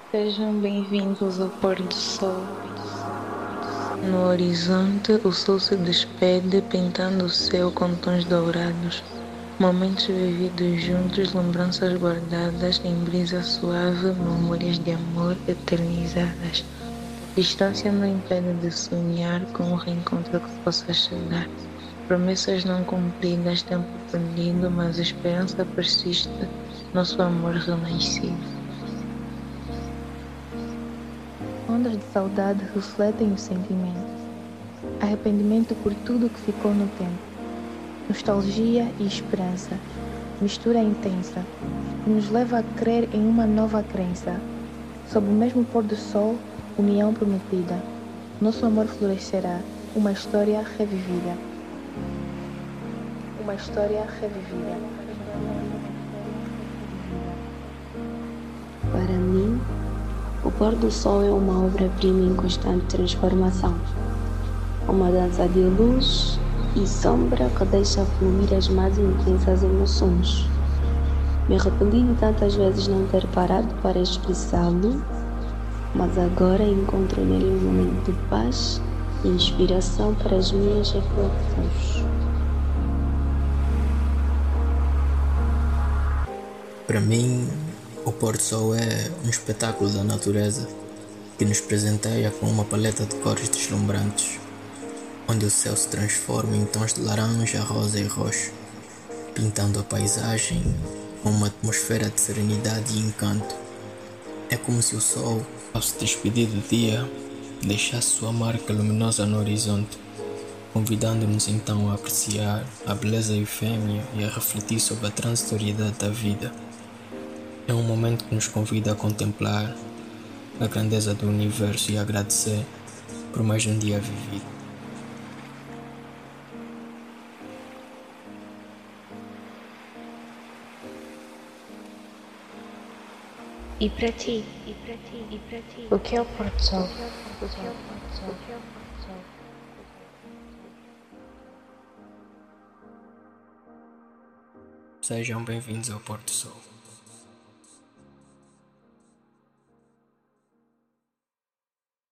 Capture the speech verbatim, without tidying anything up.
Sejam bem-vindos ao pôr do sol. No horizonte, o sol se despede, pintando o céu com tons dourados. Momentos vividos juntos, lembranças guardadas em brisa suave, memórias de amor eternizadas. Distância não impede de sonhar com um reencontro que possa chegar. Promessas não cumpridas, tempo perdido, mas a esperança persiste, nosso amor renascido. Ondas de saudade refletem os sentimentos. Arrependimento por tudo que ficou no tempo. Nostalgia e esperança. Mistura intensa, que nos leva a crer em uma nova crença. Sob o mesmo pôr do sol, união prometida. Nosso amor florescerá, uma história revivida. Uma história revivida. Para mim, o pôr do sol é uma obra-prima em constante transformação. Uma dança de luz e sombra que deixa fluir as mais intensas emoções. Me arrependi de tantas vezes não ter parado para expressá-lo, mas agora encontro nele um momento de paz e inspiração para as minhas reflexões. Para mim, o pôr do sol é um espetáculo da natureza que nos presenteia com uma paleta de cores deslumbrantes, onde o céu se transforma em tons de laranja, rosa e roxo, pintando a paisagem com uma atmosfera de serenidade e encanto. É como se o sol, ao se despedir do dia, deixasse sua marca luminosa no horizonte, convidando-nos então a apreciar a beleza efêmera e a refletir sobre a transitoriedade da vida. É um momento que nos convida a contemplar a grandeza do universo e a agradecer por mais um dia vivido. E para ti? E para ti? E para ti? O que é o pôr do sol? Sejam bem-vindos ao Pôr do Sol.